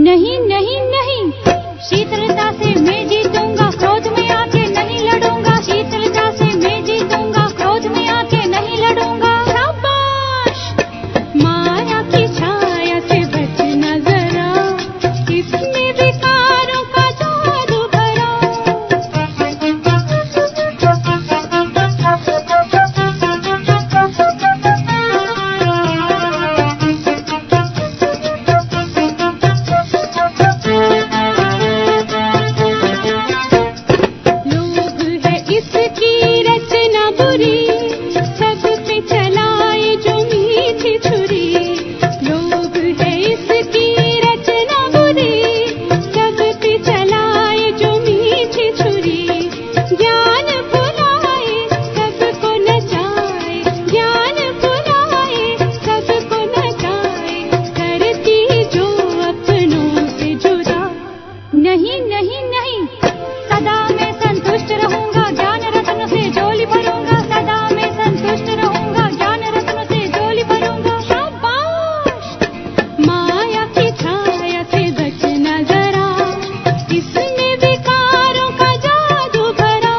नहीं नहीं नहीं, शीतलता से मैं जीतूंगा, क्रोध में आके नहीं लड़ूंगा। शीतलता से मैं जीतूंगा, क्रोध में आके नहीं लड़ूंगा। शाबाश, माया की छाया से बचना जरा, इसमें विकारों का जादू भरा। नहीं नहीं नहीं, सदा मैं संतुष्ट रहूंगा, ज्ञान रत्न से झोली भरूंगा। सदा मैं संतुष्ट रहूंगा, ज्ञान रत्न से झोली भरूंगा। शाबाश, माया की छाया से बचना जरा, इसमें विकारों का जादू भरा।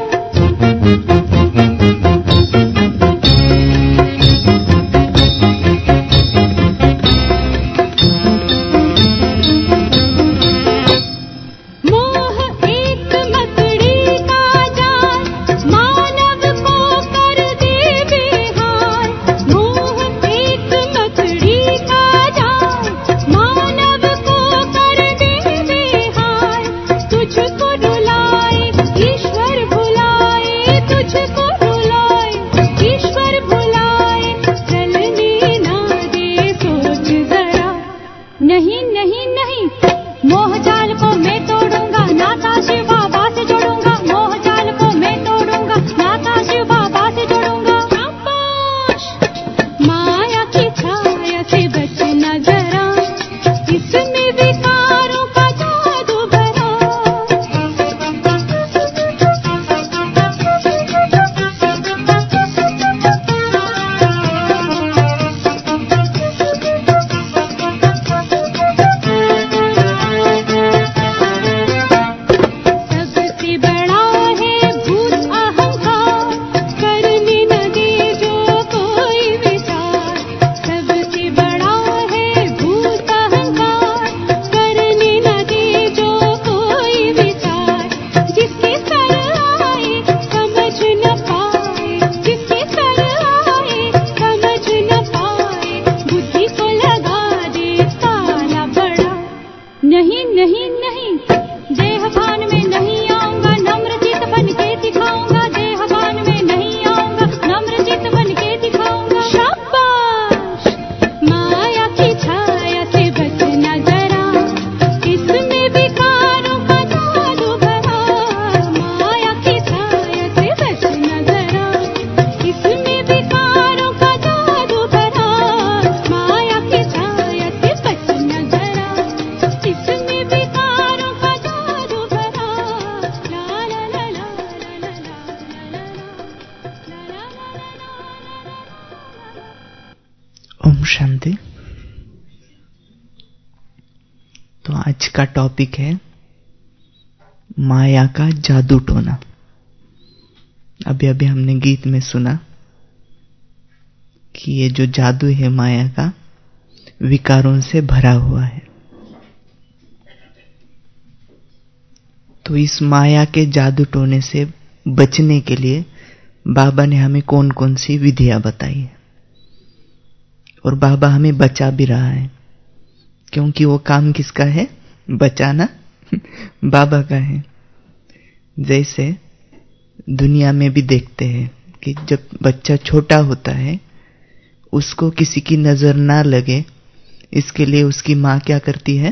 नहीं नहीं नहीं, मोह जाल को मैं तोड़ूंगा, नाता शिव बाबा से जोड़ूंगा। मोह जाल को मैं तोड़ूंगा, नाता शिव बाबा से जोड़ूंगा। शाबाश, माया की छाया से बचना जरा, इसमें विकारों का जादू भरा। नहीं नहीं नहीं, देहभान में नहीं आऊंगा, नम्रचित बन के दिखाऊंगा। देहभान में नहीं आऊंगा, नम्रचित बन के दिखाऊंगा। शाबाश, माया की छाया से बचना जरा, इसमें विकारों का जादू भरा। माया की छाया से बचना जरा, इसमें विकारों का जादू भरा। माया की छाया से बचना जरा, इसमें विकारों का जादू भरा। ला ला ला ला ला ला ला। ओम शांति। तो आज का टॉपिक है माया का जादू टोना। अभी अभी हमने गीत में सुना कि ये जो जादू है माया का, विकारों से भरा हुआ है। तो इस माया के जादू टोने से बचने के लिए बाबा ने हमें कौन कौन सी विधियां बताई है, और बाबा हमें बचा भी रहा है, क्योंकि वो काम किसका है? बचाना बाबा का है। जैसे दुनिया में भी देखते हैं कि जब बच्चा छोटा होता है, उसको किसी की नजर ना लगे, इसके लिए उसकी माँ क्या करती है?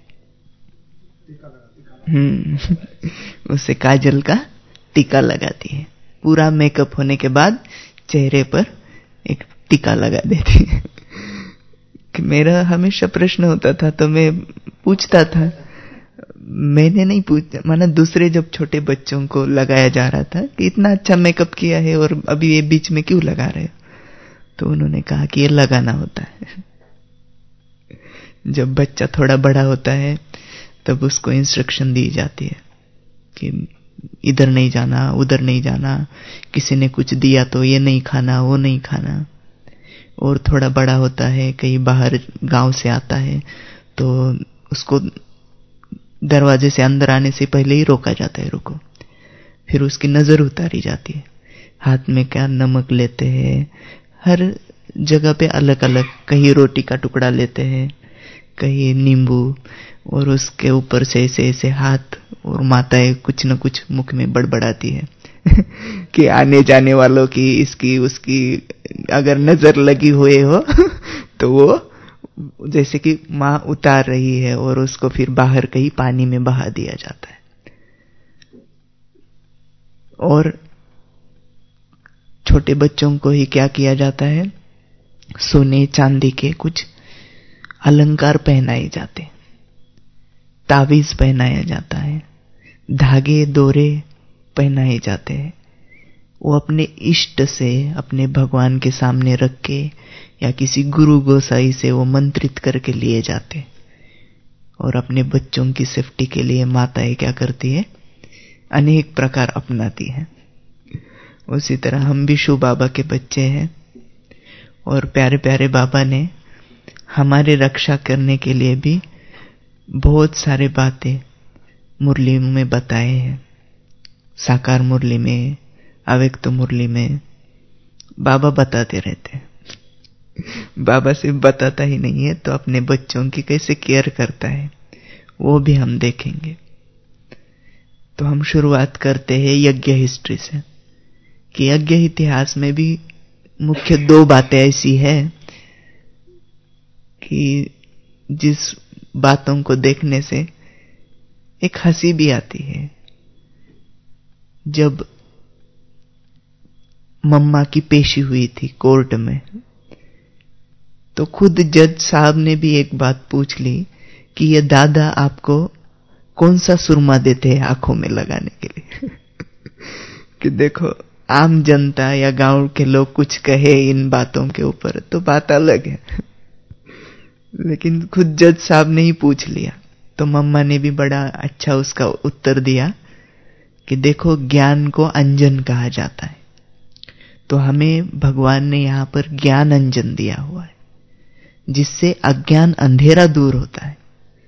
उसे काजल का टीका लगाती है। पूरा मेकअप होने के बाद चेहरे पर एक टीका लगा देती है। कि मेरा हमेशा प्रश्न होता था, तो मैं पूछता था, मैंने नहीं पूछा, माना दूसरे जब छोटे बच्चों को लगाया जा रहा था कि इतना अच्छा मेकअप किया है और अभी ये बीच में क्यों लगा रहे हो? तो उन्होंने कहा कि ये लगाना होता है। जब बच्चा थोड़ा बड़ा होता है तब उसको इंस्ट्रक्शन दी जाती है कि इधर नहीं जाना, उधर नहीं जाना, किसी ने कुछ दिया तो ये नहीं खाना, वो नहीं खाना। और थोड़ा बड़ा होता है, कहीं बाहर गांव से आता है, तो उसको दरवाजे से अंदर आने से पहले ही रोका जाता है, रुको। फिर उसकी नजर उतारी जाती है, हाथ में क्या नमक लेते हैं, हर जगह पे अलग अलग, कहीं रोटी का टुकड़ा लेते हैं, कहीं नींबू, और उसके ऊपर से ऐसे ऐसे हाथ, और माताएं कुछ न कुछ मुख में बड़बड़ाती है कि आने जाने वालों की, इसकी उसकी अगर नजर लगी हुए हो तो वो जैसे कि माँ उतार रही है, और उसको फिर बाहर कहीं पानी में बहा दिया जाता है। और छोटे बच्चों को ही क्या किया जाता है, सोने चांदी के कुछ अलंकार पहनाए जाते, ताबीज पहनाया जाता है, धागे दोरे पहनाए जाते हैं। वो अपने इष्ट से, अपने भगवान के सामने रख के या किसी गुरु गोसाई से वो मंत्रित करके लिए जाते। और अपने बच्चों की सेफ्टी के लिए माताएं क्या करती है, अनेक प्रकार अपनाती हैं। उसी तरह हम भी शिव बाबा के बच्चे हैं, और प्यारे प्यारे बाबा ने हमारे रक्षा करने के लिए भी बहुत सारे बातें मुरली में बताए हैं। साकार मुरली में, अव्यक्त मुरली में बाबा बताते रहते हैं। बाबा सिर्फ बताता ही नहीं है, तो अपने बच्चों की कैसे केयर करता है वो भी हम देखेंगे। तो हम शुरुआत करते हैं यज्ञ हिस्ट्री से, कि यज्ञ इतिहास में भी मुख्य दो बातें ऐसी है कि जिस बातों को देखने से एक हंसी भी आती है। जब मम्मा की पेशी हुई थी कोर्ट में, तो खुद जज साहब ने भी एक बात पूछ ली कि ये दादा आपको कौन सा सुरमा देते हैं आंखों में लगाने के लिए कि देखो, आम जनता या गांव के लोग कुछ कहे इन बातों के ऊपर तो बात अलग है, लेकिन खुद जज साहब ने ही पूछ लिया। तो मम्मा ने भी बड़ा अच्छा उसका उत्तर दिया कि देखो, ज्ञान को अंजन कहा जाता है, तो हमें भगवान ने यहां पर ज्ञान अंजन दिया हुआ है, जिससे अज्ञान अंधेरा दूर होता है।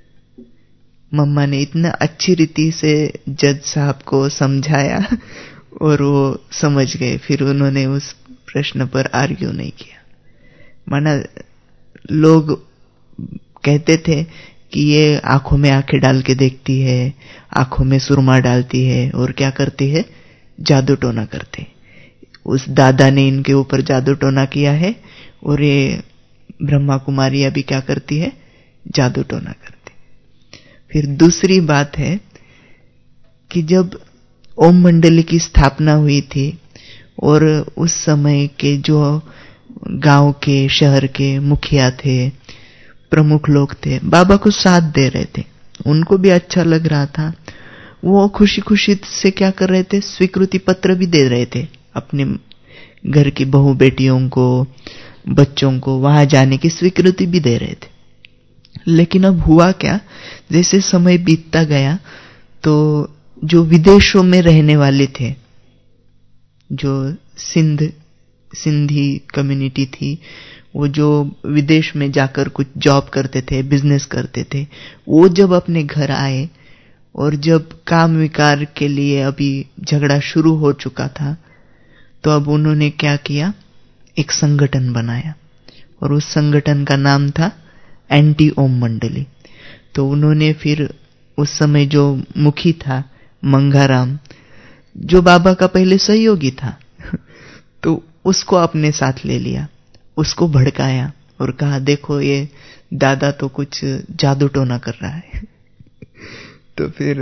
मम्मा ने इतना अच्छी रीति से जज साहब को समझाया और वो समझ गए। फिर उन्होंने उस प्रश्न पर आर्ग्यू नहीं किया। माना लोग कहते थे कि ये आंखों में आंखें डाल के देखती है, आंखों में सुरमा डालती है, और क्या करती है, जादू टोना करते। उस दादा ने इनके ऊपर जादू टोना किया है, और ये ब्रह्मा कुमारी अभी क्या करती है, जादू टोना करती। फिर दूसरी बात है कि जब ओम मंडली की स्थापना हुई थी, और उस समय के जो गांव के, शहर के मुखिया थे, प्रमुख लोग थे, बाबा को साथ दे रहे थे, उनको भी अच्छा लग रहा था। वो खुशी खुशी से क्या कर रहे थे, स्वीकृति पत्र भी दे रहे थे अपने घर की बहू बेटियों को, बच्चों को वहां जाने की स्वीकृति भी दे रहे थे। लेकिन अब हुआ क्या, जैसे समय बीतता गया तो जो विदेशों में रहने वाले थे, जो सिंधी कम्युनिटी थी, वो जो विदेश में जाकर कुछ जॉब करते थे, बिजनेस करते थे, वो जब अपने घर आए और जब काम विकार के लिए अभी झगड़ा शुरू हो चुका था, तो अब उन्होंने क्या किया, एक संगठन बनाया, और उस संगठन का नाम था एंटी ओम मंडली। तो उन्होंने फिर उस समय जो मुखी था मंगाराम, जो बाबा का पहले सहयोगी था, तो उसको अपने साथ ले लिया, उसको भड़काया और कहा देखो ये दादा तो कुछ जादू टोना कर रहा है। तो फिर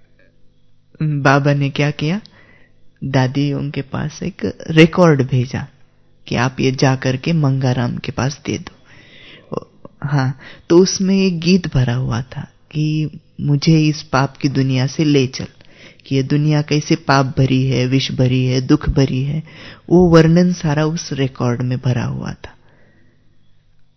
बाबा ने क्या किया, दादियों के पास एक रिकॉर्ड भेजा कि आप ये जा करके मंगाराम के पास दे दो। हाँ, तो उसमें एक गीत भरा हुआ था कि मुझे इस पाप की दुनिया से ले चल, कि ये दुनिया कैसे पाप भरी है, विष भरी है, दुख भरी है, वो वर्णन सारा उस रिकॉर्ड में भरा हुआ था।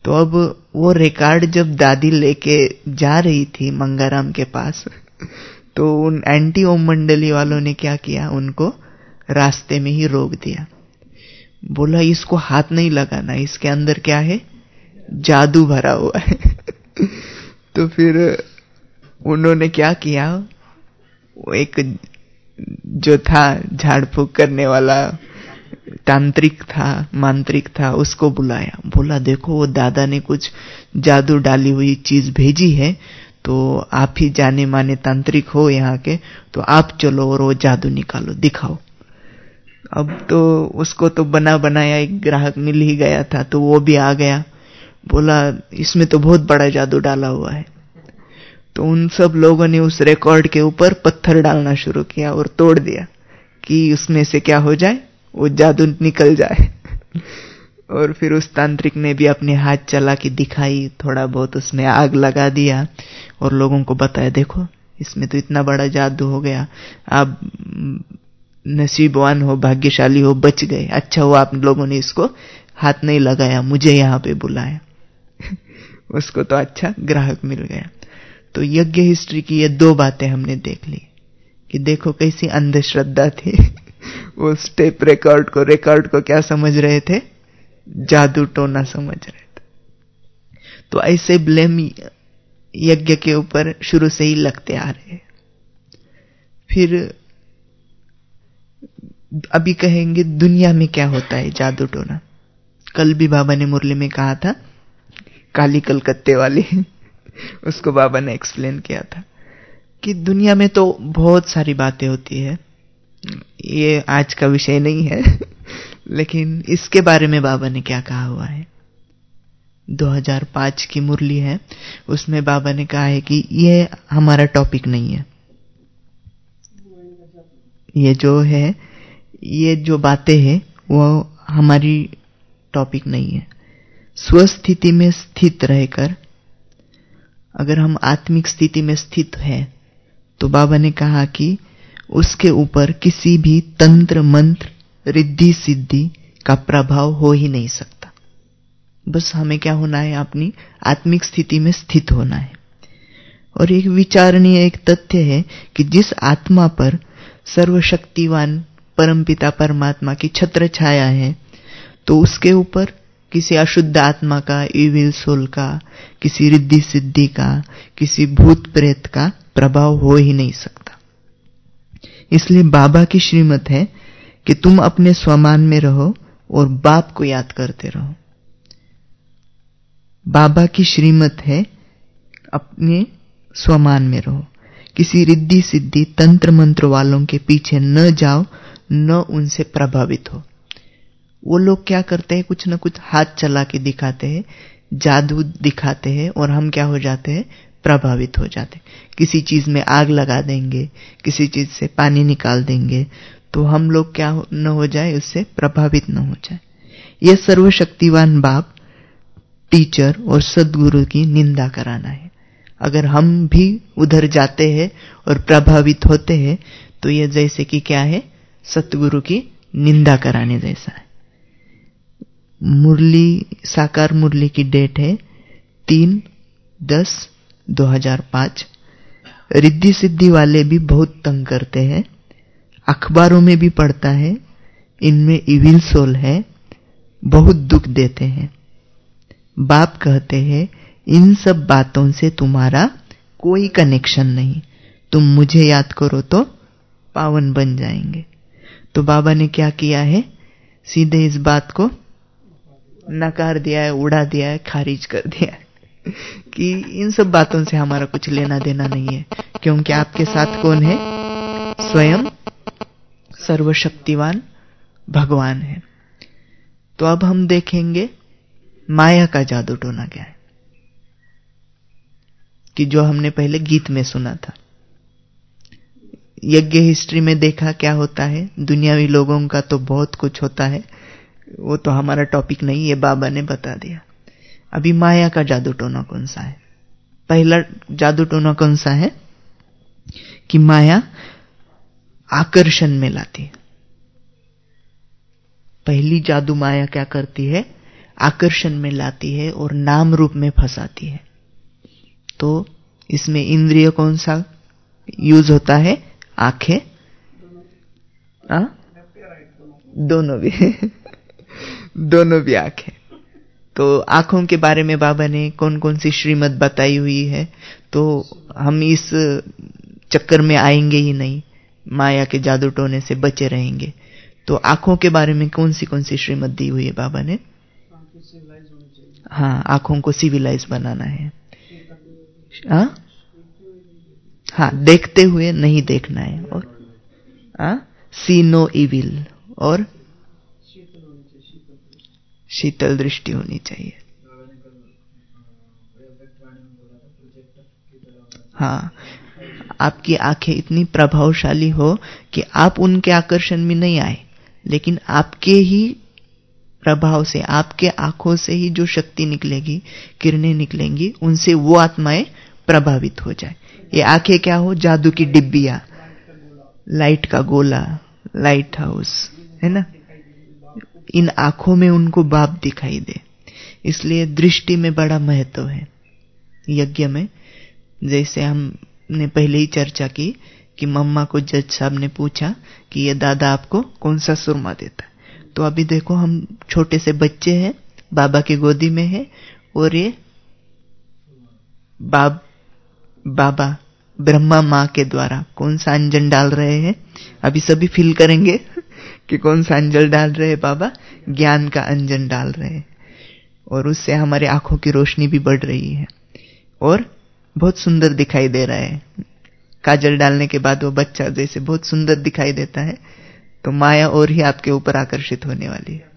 तो अब वो रिकॉर्ड जब दादी लेके जा रही थी मंगाराम के पास, तो उन एंटी ओम मंडली वालों ने क्या किया, उनको रास्ते में ही रोक दिया। बोला इसको हाथ नहीं लगाना, इसके अंदर क्या है, जादू भरा हुआ है। तो फिर उन्होंने क्या किया, वो एक जो था झाड़ फूक करने वाला तांत्रिक था, मांत्रिक था, उसको बुलाया। बोला देखो वो दादा ने कुछ जादू डाली हुई चीज भेजी है, तो आप ही जाने माने तांत्रिक हो यहाँ के, तो आप चलो और वो जादू निकालो, दिखाओ। अब तो उसको तो बना बनाया एक ग्राहक मिल ही गया था, तो वो भी आ गया। बोला इसमें तो बहुत बड़ा जादू डाला हुआ है। तो उन सब लोगों ने उस रिकॉर्ड के ऊपर पत्थर डालना शुरू किया और तोड़ दिया कि उसमें से क्या हो जाए, वो जादू निकल जाए। और फिर उस तांत्रिक ने भी अपने हाथ चला के दिखाई, थोड़ा बहुत उसने आग लगा दिया और लोगों को बताया देखो इसमें तो इतना बड़ा जादू हो गया, आप नसीबवान हो, भाग्यशाली हो, बच गए, अच्छा हुआ आप लोगों ने इसको हाथ नहीं लगाया, मुझे यहां पे बुलाया। उसको तो अच्छा ग्राहक मिल गया। तो यज्ञ हिस्ट्री की ये दो बातें हमने देख ली कि देखो कैसी अंधश्रद्धा थी। वो टेप रिकॉर्ड को क्या समझ रहे थे, जादू टोना समझ रहे थे। तो ऐसे ब्लेम यज्ञ के ऊपर शुरू से ही लगते आ रहे हैं। फिर अभी कहेंगे दुनिया में क्या होता है जादू टोना। कल भी बाबा ने मुरली में कहा था, काली कलकत्ते वाली उसको बाबा ने एक्सप्लेन किया था कि दुनिया में तो बहुत सारी बातें होती है, ये आज का विषय नहीं है। लेकिन इसके बारे में बाबा ने क्या कहा हुआ है, 2005 की मुरली है, उसमें बाबा ने कहा है कि ये हमारा टॉपिक नहीं है, ये जो है, ये जो बातें हैं वो हमारी टॉपिक नहीं है। स्वस्थिति में स्थित रहकर अगर हम आत्मिक स्थिति में स्थित हैं, तो बाबा ने कहा कि उसके ऊपर किसी भी तंत्र मंत्र रिद्धि सिद्धि का प्रभाव हो ही नहीं सकता। बस हमें क्या होना है, अपनी आत्मिक स्थिति में स्थित होना है। और एक विचारणीय एक तथ्य है कि जिस आत्मा पर सर्वशक्तिवान परमपिता परमात्मा की छत्र छाया है, तो उसके ऊपर किसी अशुद्ध आत्मा का, इविल सोल का, किसी रिद्धि सिद्धि का, किसी भूत प्रेत का प्रभाव हो ही नहीं सकता। इसलिए बाबा की श्रीमत है कि तुम अपने स्वमान में रहो और बाप को याद करते रहो। बाबा की श्रीमत है अपने स्वमान में रहो, किसी रिद्धि सिद्धि तंत्र मंत्र वालों के पीछे न जाओ, न उनसे प्रभावित हो। वो लोग क्या करते हैं, कुछ न कुछ हाथ चला के दिखाते हैं, जादू दिखाते हैं, और हम क्या हो जाते हैं, प्रभावित हो जाते हैं। किसी चीज में आग लगा देंगे, किसी चीज से पानी निकाल देंगे, तो हम लोग क्या न हो जाए, उससे प्रभावित न हो जाए। यह सर्वशक्तिवान बाप, टीचर और सद्गुरु की निंदा कराना है। अगर हम भी उधर जाते हैं और प्रभावित होते हैं, तो यह जैसे कि क्या है, सतगुरु की निंदा कराने जैसा है। मुरली, साकार मुरली की डेट है 3/10/2005। रिद्धि सिद्धि वाले भी बहुत तंग करते हैं, अखबारों में भी पढ़ता है, इनमें इविल सोल है, बहुत दुख देते हैं। बाप कहते हैं इन सब बातों से तुम्हारा कोई कनेक्शन नहीं, तुम मुझे याद करो तो पावन बन जाएंगे। तो बाबा ने क्या किया है, सीधे इस बात को नकार दिया है, उड़ा दिया है, खारिज कर दिया है कि इन सब बातों से हमारा कुछ लेना देना नहीं है, क्योंकि आपके साथ कौन है, स्वयं सर्वशक्तिवान भगवान है। तो अब हम देखेंगे माया का जादू टोना क्या है, कि जो हमने पहले गीत में सुना था। यज्ञ हिस्ट्री में देखा क्या होता है, दुनियावी लोगों का तो बहुत कुछ होता है, वो तो हमारा टॉपिक नहीं, ये बाबा ने बता दिया। अभी माया का जादू टोना कौन सा है। पहला जादू टोना कौन सा है कि माया आकर्षण में लाती है। पहली जादू माया क्या करती है, आकर्षण में लाती है और नाम रूप में फंसाती है। तो इसमें इंद्रिय कौन सा यूज होता है? आंखें, दोनों भी दोनों भी आंखें। तो आंखों के बारे में बाबा ने कौन कौन सी श्रीमत बताई हुई है, तो हम इस चक्कर में आएंगे ही नहीं, माया के जादू टोने से बचे रहेंगे। तो आंखों के बारे में कौन सी श्रीमत दी हुई है बाबा ने? हाँ, आंखों को सिविलाइज बनाना है। हाँ, देखते हुए नहीं देखना है। और सी नो इविल, और शीतल दृष्टि होनी चाहिए। हाँ, आपकी आंखें इतनी प्रभावशाली हो कि आप उनके आकर्षण में नहीं आए, लेकिन आपके ही प्रभाव से, आपके आंखों से ही जो शक्ति निकलेगी, किरणें निकलेंगी, उनसे वो आत्माएं प्रभावित हो जाए। ये आंखें क्या हो? जादू की डिब्बियां, लाइट का गोला, लाइट हाउस है ना। इन आंखों में उनको बाप दिखाई दे, इसलिए दृष्टि में बड़ा महत्व है यज्ञ में। जैसे हमने पहले ही चर्चा की कि मम्मा को जज साहब ने पूछा कि ये दादा आपको कौन सा सुरमा देता है। तो अभी देखो, हम छोटे से बच्चे हैं, बाबा की गोदी में है, और ये बाबा ब्रह्मा माँ के द्वारा कौन सा अंजन डाल रहे हैं? अभी सभी फील करेंगे कि कौन सा अंजन डाल रहे हैं बाबा? ज्ञान का अंजन डाल रहे हैं, और उससे हमारे आंखों की रोशनी भी बढ़ रही है और बहुत सुंदर दिखाई दे रहा है। काजल डालने के बाद वो बच्चा जैसे बहुत सुंदर दिखाई देता है, तो माया और ही आपके ऊपर आकर्षित होने वाली है।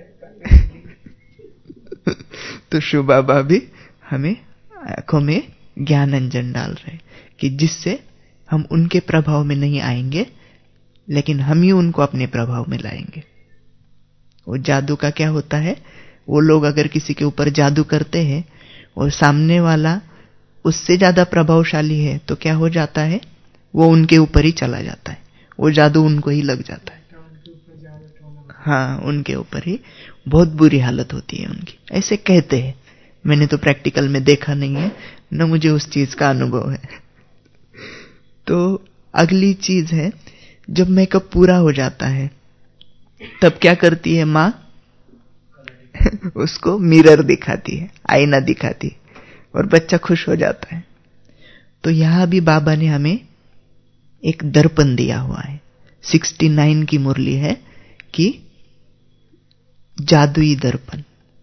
तो शिव बाबा भी हमें आंखों में ज्ञान अंजन डाल रहे हैं कि जिससे हम उनके प्रभाव में नहीं आएंगे, लेकिन हम ही उनको अपने प्रभाव में लाएंगे। वो जादू का क्या होता है? वो लोग अगर किसी के ऊपर जादू करते हैं और सामने वाला उससे ज्यादा प्रभावशाली है, तो क्या हो जाता है? वो उनके ऊपर ही चला जाता है, वो जादू उनको ही लग जाता है। हाँ, उनके ऊपर ही बहुत बुरी हालत होती है उनकी, ऐसे कहते हैं। मैंने तो प्रैक्टिकल में देखा नहीं है, न मुझे उस चीज का अनुभव है। तो अगली चीज है, जब मेकअप पूरा हो जाता है तब क्या करती है माँ? उसको मिरर दिखाती है, आईना दिखाती है, और बच्चा खुश हो जाता है। तो यहां भी बाबा ने हमें एक दर्पण दिया हुआ है। 69 की मुरली है कि जादुई दर्पण,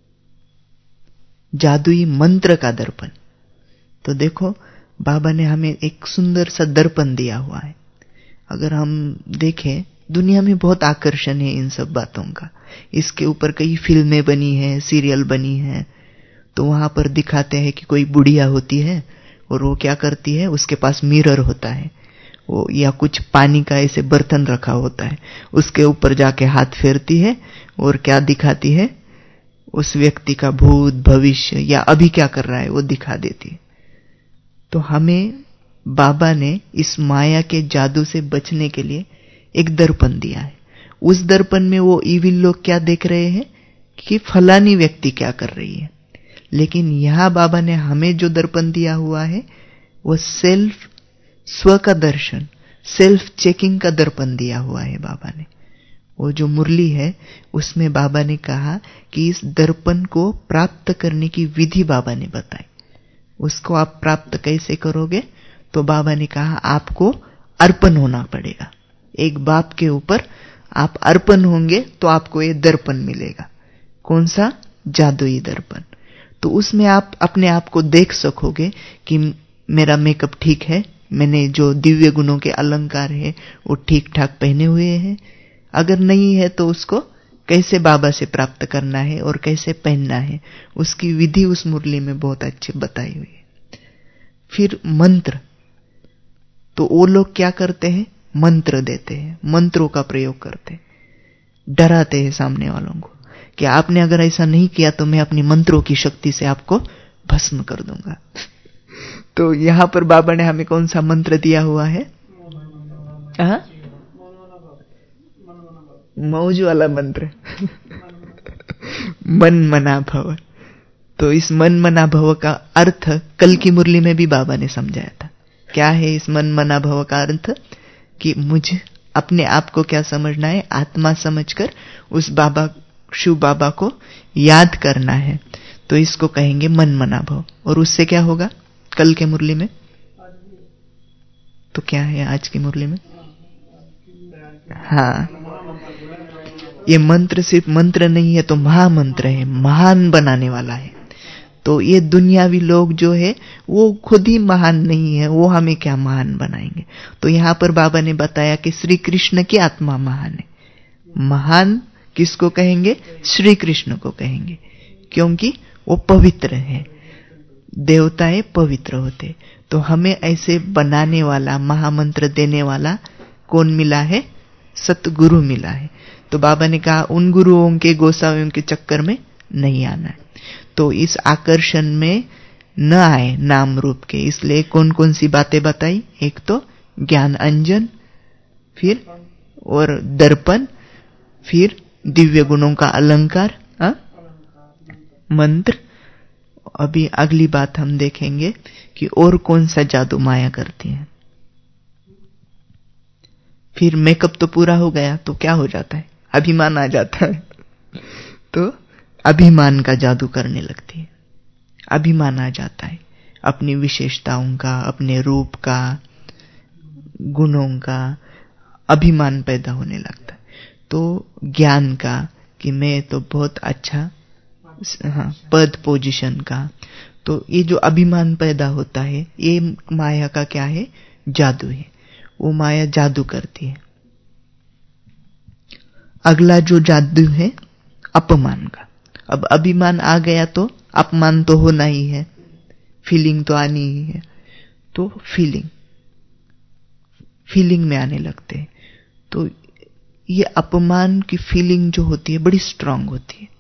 जादुई मंत्र का दर्पण। तो देखो, बाबा ने हमें एक सुंदर सा दर्पण दिया हुआ है। अगर हम देखें, दुनिया में बहुत आकर्षण है इन सब बातों का। इसके ऊपर कई फिल्में बनी हैं, सीरियल बनी हैं। तो वहां पर दिखाते हैं कि कोई बुढ़िया होती है और वो क्या करती है, उसके पास मिरर होता है, वो या कुछ पानी का ऐसे बर्तन रखा होता है, उसके ऊपर जाके हाथ फेरती है और क्या दिखाती है? उस व्यक्ति का भूत, भविष्य या अभी क्या कर रहा है वो दिखा देती है। तो हमें बाबा ने इस माया के जादू से बचने के लिए एक दर्पण दिया है। उस दर्पण में वो ईविल लोग क्या देख रहे हैं कि फलानी व्यक्ति क्या कर रही है, लेकिन यहां बाबा ने हमें जो दर्पण दिया हुआ है वो स्व का दर्शन, सेल्फ चेकिंग का दर्पण दिया हुआ है बाबा ने। वो जो मुरली है उसमें बाबा ने कहा कि इस दर्पण को प्राप्त करने की विधि बाबा ने बताई। उसको आप प्राप्त कैसे करोगे? तो बाबा ने कहा आपको अर्पण होना पड़ेगा। एक बाप के ऊपर आप अर्पण होंगे तो आपको ये दर्पण मिलेगा। कौन सा? जादुई दर्पण। तो उसमें आप अपने आप को देख सकोगे कि मेरा मेकअप ठीक है, मैंने जो दिव्य गुणों के अलंकार है वो ठीक ठाक पहने हुए हैं। अगर नहीं है तो उसको कैसे बाबा से प्राप्त करना है और कैसे पहनना है, उसकी विधि उस मुरली में बहुत अच्छी बताई हुई है। फिर मंत्र, तो वो लोग क्या करते हैं? मंत्र देते हैं, मंत्रों का प्रयोग करते हैं, डराते हैं सामने वालों को कि आपने अगर ऐसा नहीं किया तो मैं अपनी मंत्रों की शक्ति से आपको भस्म कर दूंगा। तो यहां पर बाबा ने हमें कौन सा मंत्र दिया हुआ है? मौज वाला मंत्र। मन मना भव। तो इस मन मना भव का अर्थ कल की मुरली में भी बाबा ने समझाया था। क्या है इस मन मना भव का अर्थ? कि मुझे अपने आप को क्या समझना है? आत्मा समझकर उस बाबा, शिव बाबा को याद करना है। तो इसको कहेंगे मन मना भव। और उससे क्या होगा कल के मुरली में? तो क्या है आज की मुरली में? हाँ, ये मंत्र सिर्फ मंत्र नहीं है, तो महामंत्र है, महान बनाने वाला है। तो ये दुनियावी लोग जो है वो खुद ही महान नहीं है, वो हमें क्या महान बनाएंगे? तो यहां पर बाबा ने बताया कि श्री कृष्ण की आत्मा महान है। महान किसको कहेंगे? श्री कृष्ण को कहेंगे, क्योंकि वो पवित्र है। देवताएं पवित्र होते। तो हमें ऐसे बनाने वाला, महामंत्र देने वाला कौन मिला है? सतगुरु मिला है। तो बाबा ने कहा उन गुरुओं के, गोसावियों के चक्कर में नहीं आना है। तो इस आकर्षण में न आए नाम रूप के। इसलिए कौन कौन सी बातें बताई? एक तो ज्ञान अंजन, फिर और दर्पण, फिर दिव्य गुणों का अलंकार, मंत्र। अभी अगली बात हम देखेंगे कि और कौन सा जादू माया करती है। फिर मेकअप तो पूरा हो गया, तो क्या हो जाता है? अभिमान आ जाता है। तो अभिमान का जादू करने लगती है। अभिमान आ जाता है अपनी विशेषताओं का, अपने रूप का, गुणों का अभिमान पैदा होने लगता है। तो ज्ञान का कि मैं तो बहुत अच्छा, हाँ, पद पोजीशन का। तो ये जो अभिमान पैदा होता है, ये माया का क्या है? जादू है। वो माया जादू करती है। अगला जो जादू है अपमान का। अब अभिमान आ गया तो अपमान तो होना ही है, फीलिंग तो आनी ही है। तो फीलिंग में आने लगते हैं। तो ये अपमान की फीलिंग जो होती है बड़ी स्ट्रांग होती है।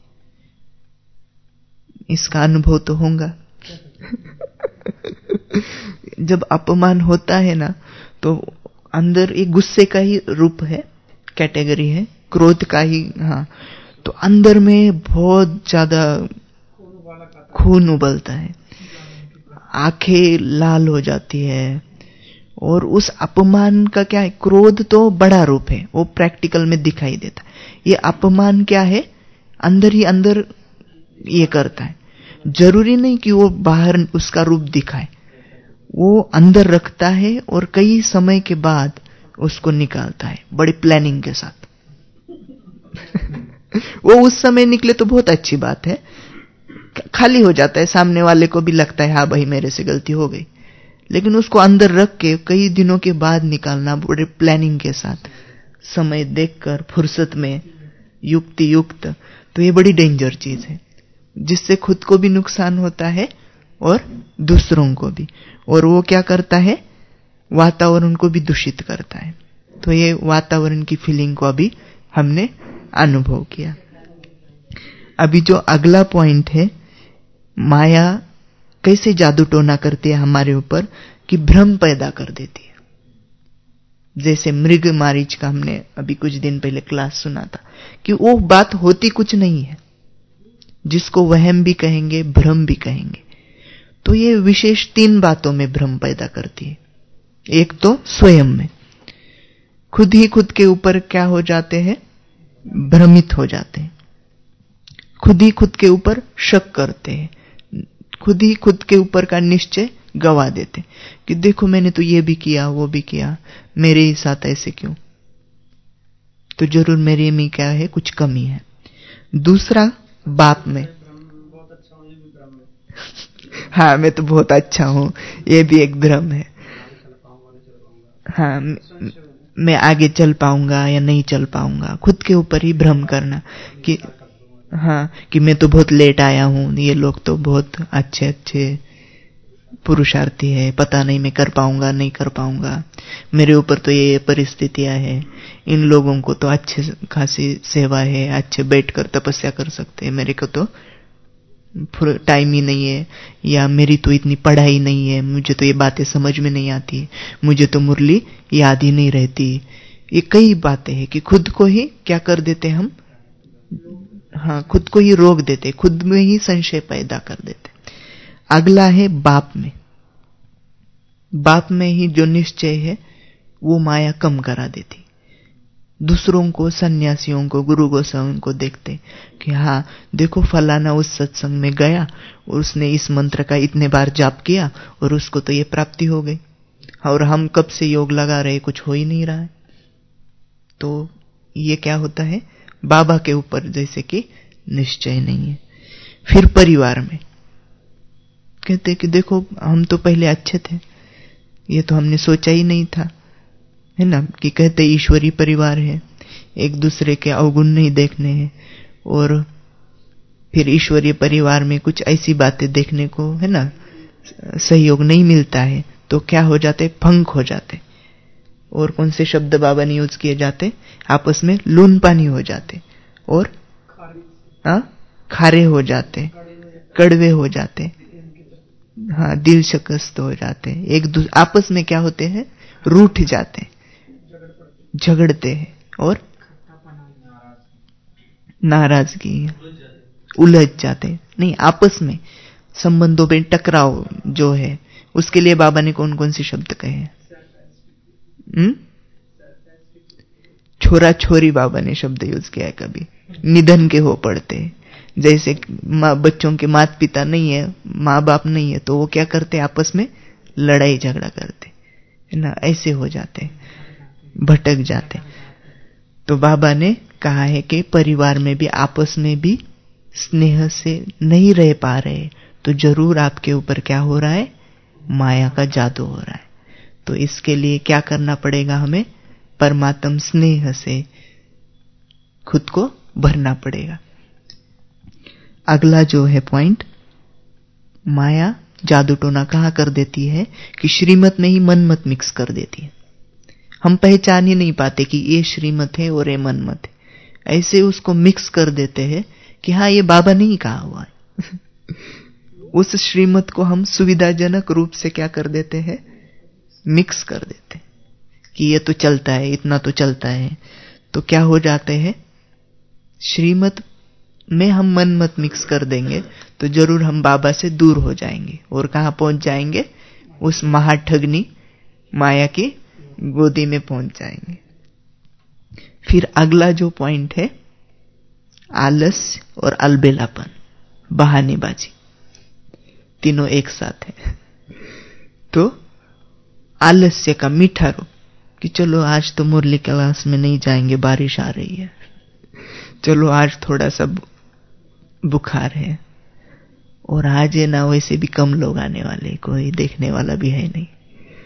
इसका अनुभव तो होगा। जब अपमान होता है ना, तो अंदर एक गुस्से का ही रूप है, कैटेगरी है, क्रोध का ही। हाँ, तो अंदर में बहुत ज्यादा खून उबलता है, आंखें लाल हो जाती है। और उस अपमान का क्या है? क्रोध तो बड़ा रूप है, वो प्रैक्टिकल में दिखाई देता है। ये अपमान क्या है? अंदर ही अंदर ये करता है। जरूरी नहीं कि वो बाहर उसका रूप दिखाए, वो अंदर रखता है और कई समय के बाद उसको निकालता है बड़ी प्लानिंग के साथ। वो उस समय निकले तो बहुत अच्छी बात है, खाली हो जाता है, सामने वाले को भी लगता है हाँ भाई मेरे से गलती हो गई। लेकिन उसको अंदर रख के कई दिनों के बाद निकालना बड़े प्लानिंग के साथ, समय देखकर, फुर्सत में, युक्ति युक्त, तो ये बड़ी डेंजर चीज है, जिससे खुद को भी नुकसान होता है और दूसरों को भी। और वो क्या करता है? वातावरण को भी दूषित करता है। तो ये वातावरण की फीलिंग को अभी हमने अनुभव किया। अभी जो अगला पॉइंट है, माया कैसे जादू टोना करती है हमारे ऊपर, कि भ्रम पैदा कर देती है। जैसे मृग मारीच का हमने अभी कुछ दिन पहले क्लास सुना था, कि वो बात होती कुछ नहीं है, जिसको वहम भी कहेंगे, भ्रम भी कहेंगे। तो ये विशेष 3 बातों में भ्रम पैदा करती है। एक तो स्वयं में, खुद ही खुद के ऊपर क्या हो जाते हैं? भ्रमित हो जाते हैं। खुद ही खुद के ऊपर शक करते हैं, खुद ही खुद के ऊपर का निश्चय गवा देते कि देखो मैंने तो ये भी किया, वो भी किया, मेरे ही साथ ऐसे क्यों? तो जरूर मेरे में क्या है? कुछ कमी है। दूसरा, बाप में, हाँ मैं तो बहुत अच्छा हूं, ये भी एक भ्रम है। हाँ, मैं आगे चल पाऊंगा या नहीं चल पाऊंगा, खुद के ऊपर ही भ्रम करना कि हाँ, कि मैं तो बहुत लेट आया हूं, ये लोग तो बहुत अच्छे अच्छे पुरुषार्थी है, पता नहीं मैं कर पाऊंगा नहीं कर पाऊंगा, मेरे ऊपर तो ये परिस्थितियां है, इन लोगों को तो अच्छे खासी सेवा है, अच्छे बैठकर तपस्या कर सकते हैं, मेरे को तो टाइम ही नहीं है, या मेरी तो इतनी पढ़ाई नहीं है, मुझे तो ये बातें समझ में नहीं आती, मुझे तो मुरली याद ही नहीं रहती। ये कई बातें हैं कि खुद को ही क्या कर देते हम? हाँ, खुद को ही रोक देते, खुद में ही संशय पैदा कर देते। अगला है बाप में। बाप में ही जो निश्चय है वो माया कम करा देती। दूसरों को, सन्यासियों को, गुरु गोसाइयों को देखते कि हाँ देखो फलाना उस सत्संग में गया और उसने इस मंत्र का इतने बार जाप किया और उसको तो ये प्राप्ति हो गई, और हम कब से योग लगा रहे, कुछ हो ही नहीं रहा है। तो ये क्या होता है, बाबा के ऊपर जैसे कि निश्चय नहीं है। फिर परिवार में कहते कि देखो हम तो पहले अच्छे थे, ये तो हमने सोचा ही नहीं था, है ना, कि कहते ईश्वरी परिवार है, एक दूसरे के अवगुण नहीं देखने हैं। और फिर ईश्वरीय परिवार में कुछ ऐसी बातें देखने को, है ना, सहयोग नहीं मिलता है, तो क्या हो जाते, फंक हो जाते। और कौन से शब्द बाबा ने यूज किए जाते, आपस में लून पानी हो जाते और खारे हो जाते, कड़वे हो जाते, हाँ दिल शिकस्त हो जाते, एक दूसरे आपस में क्या होते हैं, रूठ जाते, झगड़ते हैं और नाराजगी, उलझ जाते। नहीं, आपस में संबंधों में टकराव जो है, उसके लिए बाबा ने कौन कौन से शब्द कहे हैं? छोरा छोरी बाबा ने शब्द यूज किया है कभी। निधन के हो पड़ते, जैसे बच्चों के माता पिता नहीं है, माँ बाप नहीं है, तो वो क्या करते, आपस में लड़ाई झगड़ा करते, है ना, ऐसे हो जाते, भटक जाते। तो बाबा ने कहा है कि परिवार में भी, आपस में भी स्नेह से नहीं रह पा रहे, तो जरूर आपके ऊपर क्या हो रहा है, माया का जादू हो रहा है। तो इसके लिए क्या करना पड़ेगा, हमें परमात्म स्नेह से खुद को भरना पड़ेगा। अगला जो है पॉइंट, माया जादू टोना कहाँ कर देती है कि श्रीमत में ही मनमत मिक्स कर देती है। हम पहचान ही नहीं पाते कि ये श्रीमत है और ये मनमत है, ऐसे उसको मिक्स कर देते हैं कि हाँ ये बाबा ने ही कहा हुआ है। उस श्रीमत को हम सुविधाजनक रूप से क्या कर देते हैं, मिक्स कर देते कि ये तो चलता है, इतना तो चलता है। तो क्या हो जाते हैं, श्रीमत में हम मन मत मिक्स कर देंगे तो जरूर हम बाबा से दूर हो जाएंगे और कहां पहुंच जाएंगे, उस महाठगनी माया की गोदी में पहुंच जाएंगे। फिर अगला जो पॉइंट है, आलस्य और अलबेलापन, बहानेबाजी, तीनों एक साथ है। तो आलस्य का मीठा रूप कि चलो आज तो मुरली क्लास में नहीं जाएंगे, बारिश आ रही है, चलो आज थोड़ा सा बुखार है, और आज है ना वैसे भी कम लोग आने वाले, कोई देखने वाला भी है नहीं,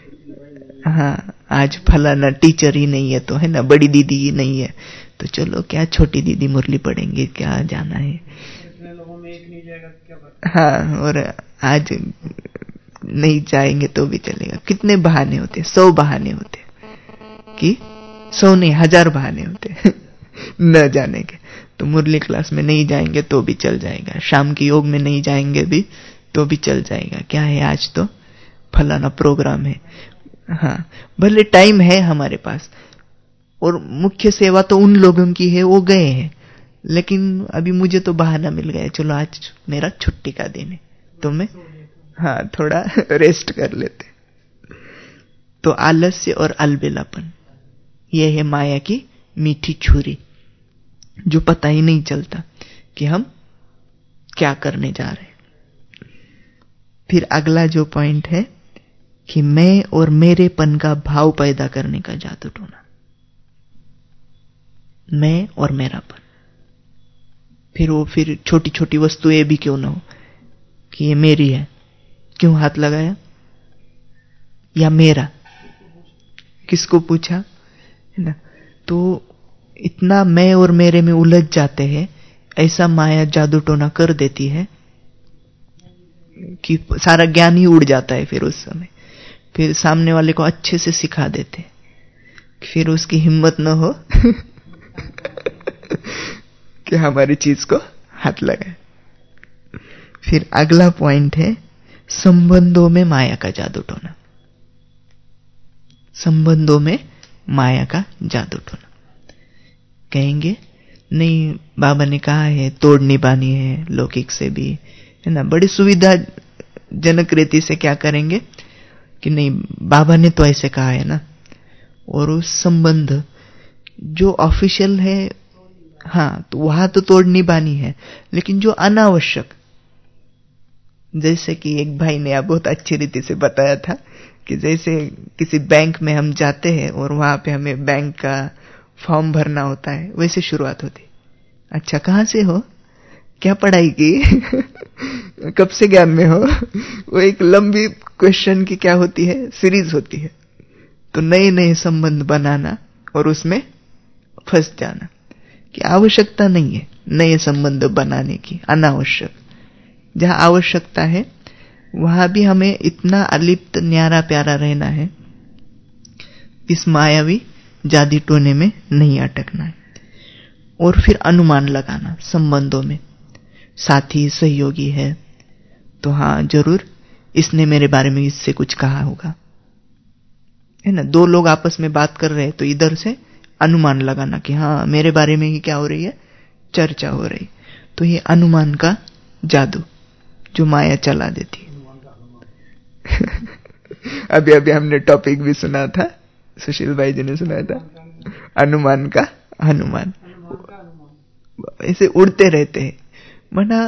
हाँ आज फलाना टीचर ही नहीं है, तो है ना बड़ी दीदी ही नहीं है, तो चलो क्या छोटी दीदी मुरली पढ़ेंगे, क्या जाना है, इतने लोगों में एक नहीं जाएगा क्या बात? हाँ, और आज नहीं जाएंगे तो भी चलेगा। कितने बहाने होते, 100 बहाने होते कि 100 नहीं 1000 बहाने होते न जाने के। तो मुरली क्लास में नहीं जाएंगे तो भी चल जाएगा, शाम की योग में नहीं जाएंगे भी तो भी चल जाएगा, क्या है आज तो फलाना प्रोग्राम है, हाँ भले टाइम है हमारे पास, और मुख्य सेवा तो उन लोगों की है, वो गए हैं, लेकिन अभी मुझे तो बहाना मिल गया, चलो आज मेरा छुट्टी का दिन है, तो मैं हाँ थोड़ा रेस्ट कर लेते। तो आलस्य और अलबेलापन, यह है माया की मीठी छुरी, जो पता ही नहीं चलता कि हम क्या करने जा रहे हैं। फिर अगला जो पॉइंट है कि मैं और मेरेपन का भाव पैदा करने का जादू टोना, मैं और मेरापन। फिर वो फिर छोटी छोटी वस्तुएं भी क्यों ना हो कि ये मेरी है, क्यों हाथ लगाया, या मेरा किसको पूछा, है ना। तो इतना मैं और मेरे में उलझ जाते हैं, ऐसा माया जादू टोना कर देती है कि सारा ज्ञान ही उड़ जाता है। फिर उस समय फिर सामने वाले को अच्छे से सिखा देते, फिर उसकी हिम्मत न हो कि हमारी चीज को हाथ लगाए। फिर अगला पॉइंट है संबंधों में माया का जादू टोना, संबंधों में माया का जादू टोना। कहेंगे नहीं, बाबा ने कहा है तोड़ निभानी है लौकिक से भी, है ना, बड़ी सुविधाजनक रीति से क्या करेंगे कि नहीं, बाबा ने तो ऐसे कहा है ना। और उस संबंध जो ऑफिशियल है, हाँ, तो वहां तो तोड़ निभानी है, लेकिन जो अनावश्यक, जैसे कि एक भाई ने आप बहुत अच्छी रीति से बताया था कि जैसे किसी बैंक में हम जाते हैं और वहां पे हमें बैंक का फॉर्म भरना होता है, वैसे शुरुआत होती। अच्छा, कहाँ से हो, क्या पढ़ाई की कब से ज्ञान में हो, वो एक लंबी क्वेश्चन की क्या होती है, सीरीज होती है। तो नए नए संबंध बनाना और उसमें फंस जाना कि आवश्यकता नहीं है नए संबंध बनाने की, अनावश्यक। जहां आवश्यकता है वहां भी हमें इतना अलिप्त न्यारा प्यारा रहना है, इस मायावी जादू टोने में नहीं अटकना है। और फिर अनुमान लगाना संबंधों में, साथी सहयोगी है तो हाँ जरूर इसने मेरे बारे में इससे कुछ कहा होगा, है ना। दो लोग आपस में बात कर रहे हैं तो इधर से अनुमान लगाना कि हाँ मेरे बारे में ही क्या हो रही है, चर्चा हो रही। तो ये अनुमान का जादू जो माया चला देती है। अभी अभी हमने टॉपिक भी सुना था, सुशील भाई जी ने सुनाया था, अनुमान का हनुमान। ऐसे उड़ते रहते हैं, मना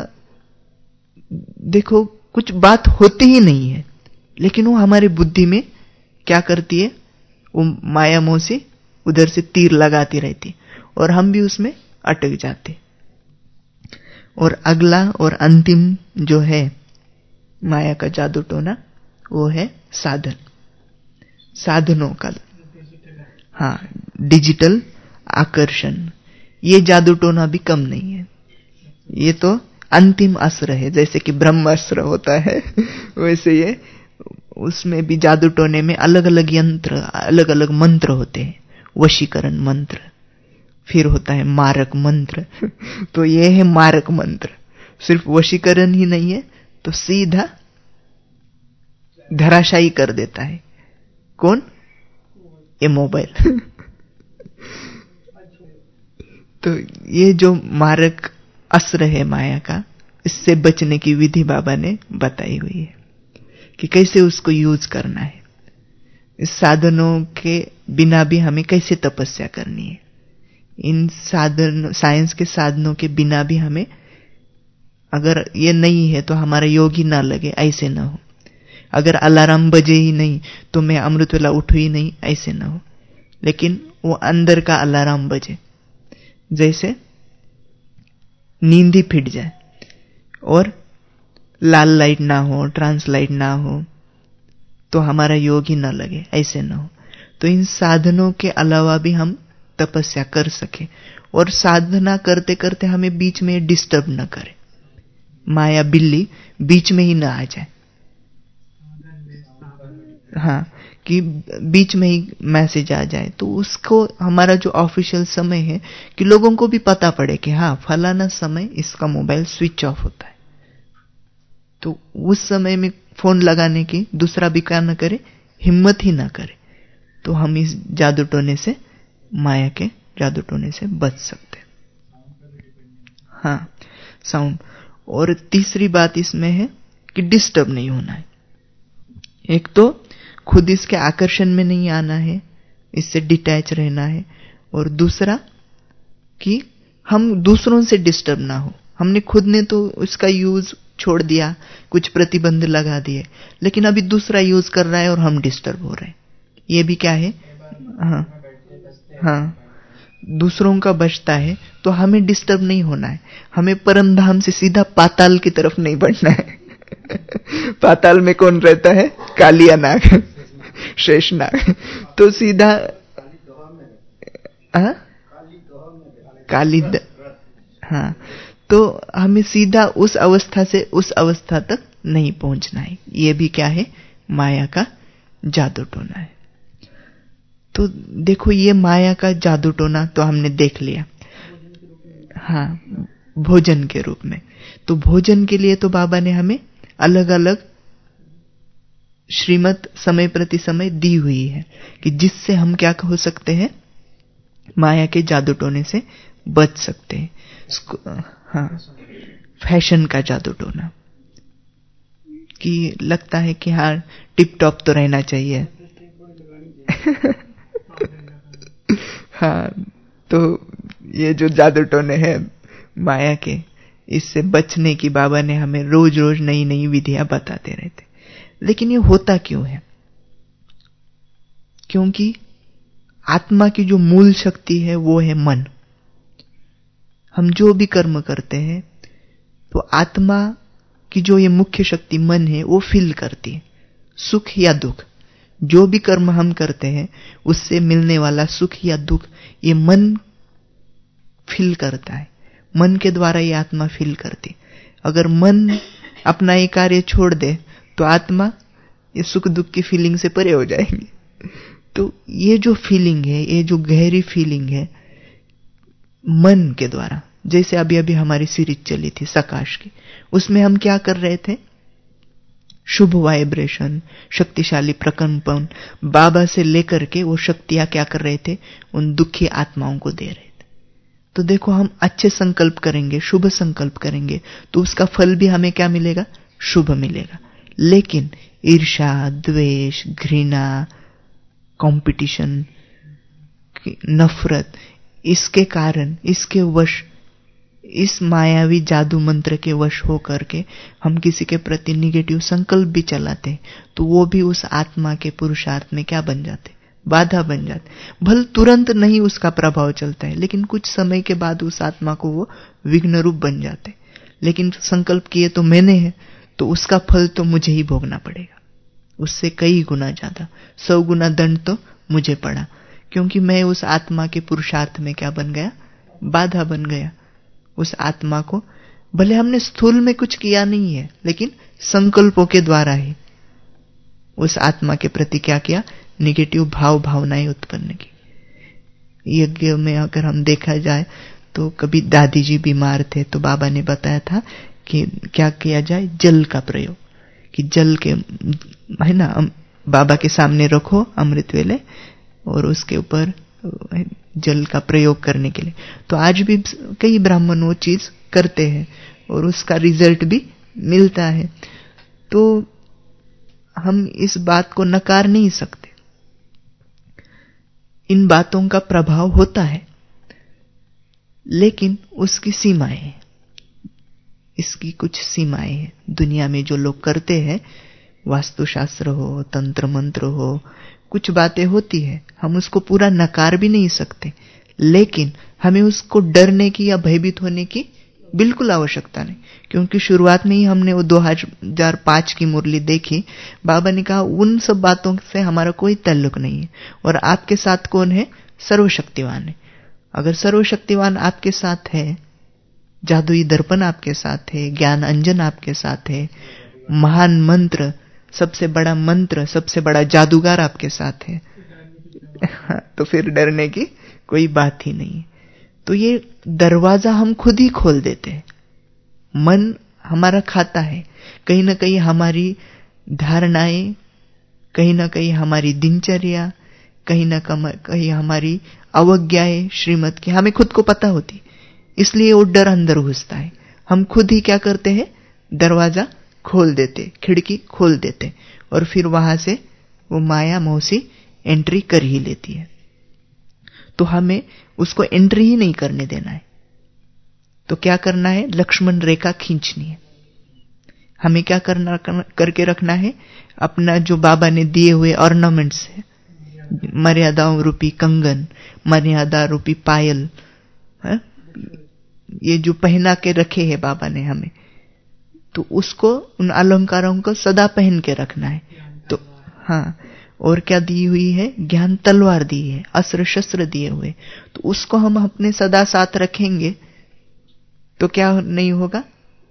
देखो कुछ बात होती ही नहीं है, लेकिन वो हमारी बुद्धि में क्या करती है, वो माया मोह से उधर से तीर लगाती रहती और हम भी उसमें अटक जाते। और अगला और अंतिम जो है माया का जादू टोना, वो है साधन, साधनों का, हाँ, डिजिटल आकर्षण। ये जादू टोना भी कम नहीं है, ये तो अंतिम अस्त्र है। जैसे कि ब्रह्मास्त्र होता है वैसे ये, उसमें भी जादू टोने में अलग अलग यंत्र, अलग अलग मंत्र होते हैं। वशीकरण मंत्र, फिर होता है मारक मंत्र तो ये है मारक मंत्र। सिर्फ वशीकरण ही नहीं है, तो सीधा धराशायी कर देता है। कौन? ये मोबाइल तो ये जो मारक अस्त्र है माया का, इससे बचने की विधि बाबा ने बताई हुई है कि कैसे उसको यूज करना है। इस साधनों के बिना भी हमें कैसे तपस्या करनी है, इन साधन, साइंस के साधनों के बिना भी हमें, अगर ये नहीं है तो हमारा योग ही ना लगे, ऐसे ना हो। अगर अलार्म बजे ही नहीं तो मैं अमृत वेला उठू ही नहीं, ऐसे ना हो। लेकिन वो अंदर का अलार्म बजे, जैसे नींद ही फिट जाए और लाल लाइट ना हो, ट्रांस लाइट ना हो तो हमारा योग ही ना लगे, ऐसे ना हो। तो इन साधनों के अलावा भी हम तपस्या कर सके और साधना करते करते हमें बीच में डिस्टर्ब न करे, माया बिल्ली बीच में ही ना आ जाए। हाँ, कि बीच में ही मैसेज आ जाए तो उसको, हमारा जो ऑफिशियल समय है, कि लोगों को भी पता पड़े कि हाँ फलाना समय इसका मोबाइल स्विच ऑफ होता है, तो उस समय में फोन लगाने की दूसरा भी क्या न करे, हिम्मत ही ना करे। तो हम इस जादू टोने से, माया के जादू टोने से बच सकते हैं। हाँ, साउंड। और तीसरी बात इसमें है कि डिस्टर्ब नहीं होना है। एक तो खुद इसके आकर्षण में नहीं आना है, इससे डिटैच रहना है। और दूसरा कि हम दूसरों से डिस्टर्ब ना हो। हमने खुद ने तो उसका यूज छोड़ दिया, कुछ प्रतिबंध लगा दिए, लेकिन अभी दूसरा यूज कर रहा है और हम डिस्टर्ब हो रहे हैं। ये भी क्या है, हाँ हाँ, दूसरों का बचता है तो हमें डिस्टर्ब नहीं होना है। हमें परम धाम से सीधा पाताल की तरफ नहीं बढ़ना है पाताल में कौन रहता है? कालिया नाग, शेष नाग। तो सीधा काली, हाँ, तो हमें सीधा उस अवस्था से उस अवस्था तक नहीं पहुंचना है। ये भी क्या है, माया का जादू टोना है। तो देखो, ये माया का जादू टोना तो हमने देख लिया, हाँ, भोजन के रूप में। तो भोजन के लिए तो बाबा ने हमें अलग अलग श्रीमत समय प्रति समय दी हुई है कि जिससे हम क्या हो सकते हैं, माया के जादू टोने से बच सकते हैं। हाँ, फैशन का जादू टोना कि लगता है कि हाँ टिप टॉप तो रहना चाहिए। हाँ, तो ये जो जादू टोने हैं माया के, इससे बचने की बाबा ने हमें रोज रोज नई नई विधियां बताते रहते। लेकिन ये होता क्यों है? क्योंकि आत्मा की जो मूल शक्ति है वो है मन। हम जो भी कर्म करते हैं तो आत्मा की जो ये मुख्य शक्ति मन है वो फील करती है, सुख या दुख। जो भी कर्म हम करते हैं उससे मिलने वाला सुख या दुख ये मन फील करता है, मन के द्वारा ये आत्मा फील करती। अगर मन अपना ये कार्य छोड़ दे तो आत्मा ये सुख दुख की फीलिंग से परे हो जाएंगे। तो ये जो फीलिंग है, ये जो गहरी फीलिंग है मन के द्वारा, जैसे अभी अभी हमारी सीरीज चली थी सकाश की, उसमें हम क्या कर रहे थे? शुभ वाइब्रेशन, शक्तिशाली प्रकंपन बाबा से लेकर के वो शक्तियां क्या कर रहे थे? उन दुखी आत्माओं को दे रहे थे। तो देखो, हम अच्छे संकल्प करेंगे, शुभ संकल्प करेंगे तो उसका फल भी हमें क्या मिलेगा? शुभ मिलेगा। लेकिन ईर्ष्या, द्वेष, घृणा, कंपटीशन, नफरत, इसके कारण, इसके वश, इस मायावी जादू मंत्र के वश होकर के हम किसी के प्रति निगेटिव संकल्प भी चलाते हैं तो वो भी उस आत्मा के पुरुषार्थ में क्या बन जाते? बाधा बन जाते। भले तुरंत नहीं उसका प्रभाव चलता है, लेकिन कुछ समय के बाद उस आत्मा को वो विघ्न रूप बन जाते। लेकिन संकल्प किए तो मैंने है, तो उसका फल तो मुझे ही भोगना पड़ेगा, उससे कई गुना ज्यादा, 100 गुना दंड तो मुझे पड़ा, क्योंकि मैं उस आत्मा के पुरुषार्थ में क्या बन गया? बाधा बन गया। उस आत्मा को भले हमने स्थूल में कुछ किया नहीं है, लेकिन संकल्पों के द्वारा ही उस आत्मा के प्रति क्या किया? निगेटिव भावनाएं उत्पन्न की। यज्ञ में अगर हम देखा जाए तो कभी दादी जी बीमार थे तो बाबा ने बताया था कि क्या किया जाए? जल का प्रयोग, कि जल के है ना, बाबा के सामने रखो अमृत वेले और उसके ऊपर जल का प्रयोग करने के लिए। तो आज भी कई ब्राह्मण वो चीज करते हैं और उसका रिजल्ट भी मिलता है। तो हम इस बात को नकार नहीं सकते, इन बातों का प्रभाव होता है, लेकिन उसकी सीमाएं हैं, इसकी कुछ सीमाएं हैं। दुनिया में जो लोग करते हैं, वास्तुशास्त्र हो, तंत्र मंत्र हो, कुछ बातें होती है, हम उसको पूरा नकार भी नहीं सकते, लेकिन हमें उसको डरने की या भयभीत होने की बिल्कुल आवश्यकता नहीं। क्योंकि शुरुआत में ही हमने वो 2005 की मुरली देखी, बाबा ने कहा उन सब बातों से हमारा कोई ताल्लुक नहीं है, और आपके साथ कौन है? सर्वशक्तिवान है। अगर सर्वशक्तिवान आपके साथ है, जादुई दर्पण आपके साथ है, ज्ञान अंजन आपके साथ है, महान मंत्र, सबसे बड़ा मंत्र, सबसे बड़ा जादूगर आपके साथ है, तो फिर डरने की कोई बात ही नहीं। तो ये दरवाजा हम खुद ही खोल देते हैं। मन हमारा खाता है, कहीं ना कहीं हमारी धारणाएं, कहीं ना कहीं हमारी दिनचर्या, कहीं ना कहीं हमारी अवज्ञाएं श्रीमत की हमें खुद को पता होती, इसलिए वो डर अंदर घुसता है। हम खुद ही क्या करते हैं? दरवाजा खोल देते, खिड़की खोल देते, और फिर वहां से वो माया मौसी एंट्री कर ही लेती है। तो हमें उसको एंट्री ही नहीं करने देना है। तो क्या करना है? लक्ष्मण रेखा खींचनी है। हमें क्या करके रखना है? अपना जो बाबा ने दिए हुए ऑर्नामेंट्स है, मर्यादाओं रूपी कंगन, मर्यादा रूपी पायल, है? ये जो पहना के रखे हैं बाबा ने हमें, तो उसको, उन अलंकारों को सदा पहन के रखना है। तो हाँ, और क्या दी हुई है? ज्ञान तलवार दी है, अस्त्र शस्त्र दिए हुए, तो उसको हम अपने सदा साथ रखेंगे तो क्या नहीं होगा?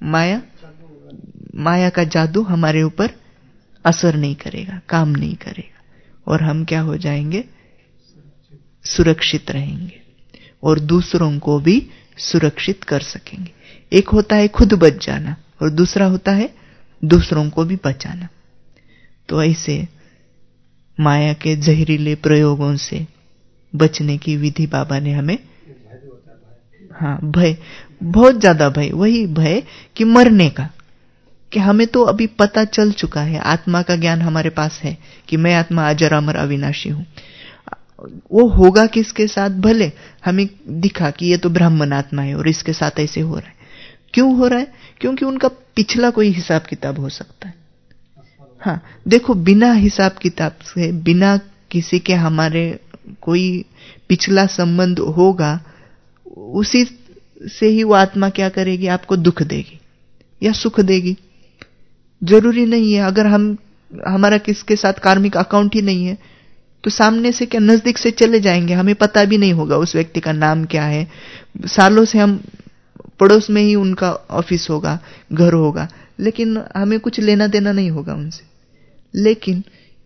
माया का जादू हमारे ऊपर असर नहीं करेगा, काम नहीं करेगा, और हम क्या हो जाएंगे? सुरक्षित रहेंगे और दूसरों को भी सुरक्षित कर सकेंगे। एक होता है खुद बच जाना और दूसरा होता है दूसरों को भी बचाना। तो ऐसे माया के जहरीले प्रयोगों से बचने की विधि बाबा ने हमें हाँ, भय, बहुत ज्यादा भय, वही भय कि मरने का, कि हमें तो अभी पता चल चुका है, आत्मा का ज्ञान हमारे पास है कि मैं आत्मा अजर अमर अविनाशी हूं। वो होगा किसके साथ? भले हमें दिखा कि ये तो ब्राह्मण आत्मा है और इसके साथ ऐसे हो रहा है। क्यों हो रहा है? क्योंकि उनका पिछला कोई हिसाब किताब हो सकता है। हाँ, देखो, बिना हिसाब किताब से, बिना किसी के हमारे कोई पिछला संबंध होगा, उसी से ही वो आत्मा क्या करेगी? आपको दुख देगी या सुख देगी। जरूरी नहीं है। अगर हमारा किसके साथ कार्मिक अकाउंट ही नहीं है तो सामने से क्या, नजदीक से चले जाएंगे, हमें पता भी नहीं होगा उस व्यक्ति का नाम क्या है। सालों से हम पड़ोस में ही उनका ऑफिस होगा, घर होगा, लेकिन हमें कुछ लेना देना नहीं होगा उनसे। लेकिन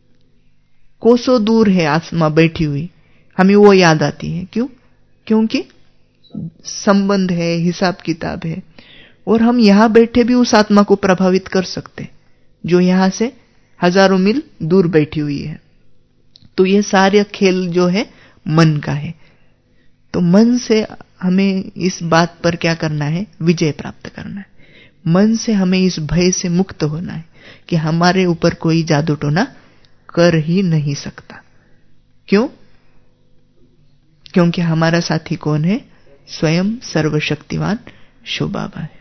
कोसों दूर है आत्मा बैठी हुई, हमें वो याद आती है। क्यों? क्योंकि संबंध है, हिसाब किताब है। और हम यहां बैठे भी उस आत्मा को प्रभावित कर सकते जो यहां से हजारों मील दूर बैठी हुई है। तो ये सारे खेल जो है मन का है। तो मन से हमें इस बात पर क्या करना है? विजय प्राप्त करना है। मन से हमें इस भय से मुक्त होना है कि हमारे ऊपर कोई जादू टोना कर ही नहीं सकता। क्यों? क्योंकि हमारा साथी कौन है? स्वयं सर्वशक्तिवान शिव बाबा है।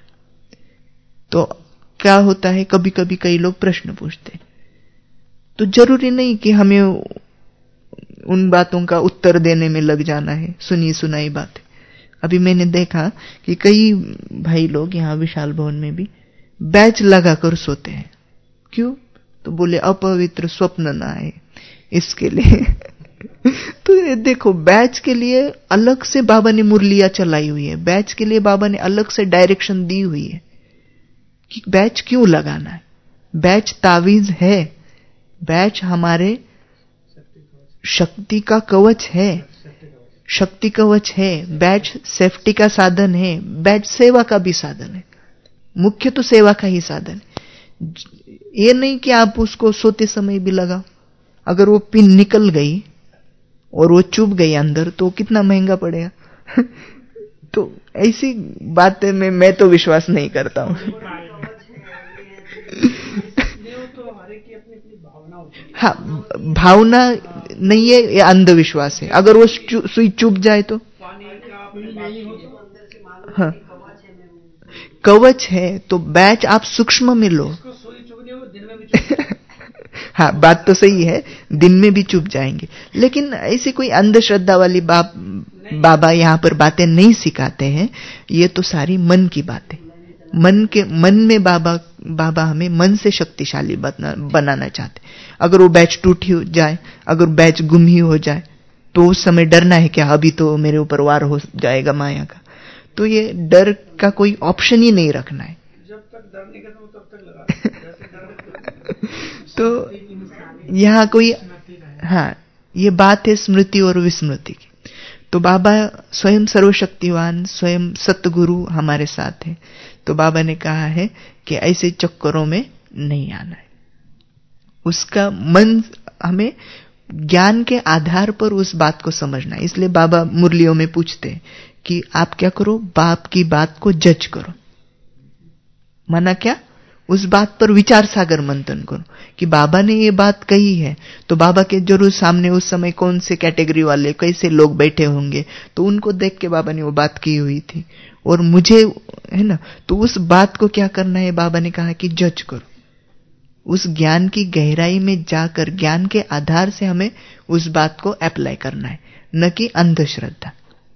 तो क्या होता है, कभी कभी कई लोग प्रश्न पूछते, तो जरूरी नहीं कि हमें उन बातों का उत्तर देने में लग जाना है, सुनी सुनाई बातें। अभी मैंने देखा कि कई भाई लोग यहां विशाल भवन में भी बैच लगाकर सोते हैं। क्यों? तो बोले अपवित्र स्वप्न ना आए इसके लिए। तो ये देखो, बैच के लिए अलग से बाबा ने मुरलियां चलाई हुई है, बैच के लिए बाबा ने अलग से डायरेक्शन दी हुई है कि बैच क्यों लगाना है। बैच तावीज है, बैच हमारे शक्ति का कवच है, शक्ति कवच है। बैच सेफ्टी का साधन है, बैच सेवा का भी साधन है। मुख्य तो सेवा का ही साधन है। ये नहीं कि आप उसको सोते समय भी लगाओ। अगर वो पिन निकल गई और वो चुभ गई अंदर तो कितना महंगा पड़ेगा। तो ऐसी बातें में मैं तो विश्वास नहीं करता हूं। हाँ, भावना नहीं है, ये अंधविश्वास है। अगर वो सुई चुभ जाए तो हाँ, कवच है तो बैच आप सूक्ष्म में लो। हाँ, बात तो सही है, दिन में भी चुप जाएंगे, लेकिन ऐसी कोई अंधश्रद्धा वाली बाबा यहां पर बातें नहीं सिखाते हैं। ये तो सारी मन की बातें, मन में बाबा हमें मन से शक्तिशाली बनाना चाहते। अगर वो बैच टूट ही जाए, अगर बैच गुम ही हो जाए, तो उस समय डरना है क्या? अभी तो मेरे ऊपर वार हो जाएगा माया का। तो ये डर का कोई ऑप्शन ही नहीं रखना है। जब तक डर नहीं खत्म तब तक लगा। तो यहाँ कोई, हाँ, ये बात है स्मृति और विस्मृति की। तो बाबा स्वयं सर्वशक्तिवान, स्वयं सतगुरु हमारे साथ है। तो बाबा ने कहा है कि ऐसे चक्करों में नहीं आना है। उसका मन, हमें ज्ञान के आधार पर उस बात को समझना है। इसलिए बाबा मुरलियों में पूछते हैं कि आप क्या करो? बाप की बात को जज करो। माना क्या? उस बात पर विचार सागर मंथन करो कि बाबा ने ये बात कही है, तो बाबा के जरूर सामने उस समय कौन से कैटेगरी वाले, कैसे लोग बैठे होंगे, तो उनको देख के बाबा ने वो बात की हुई थी और मुझे, है ना, तो उस बात को क्या करना है? बाबा ने कहा कि जज करो। उस ज्ञान की गहराई में जाकर ज्ञान के आधार से हमें उस बात को अप्लाई करना है, न कि अंधश्रद्धा।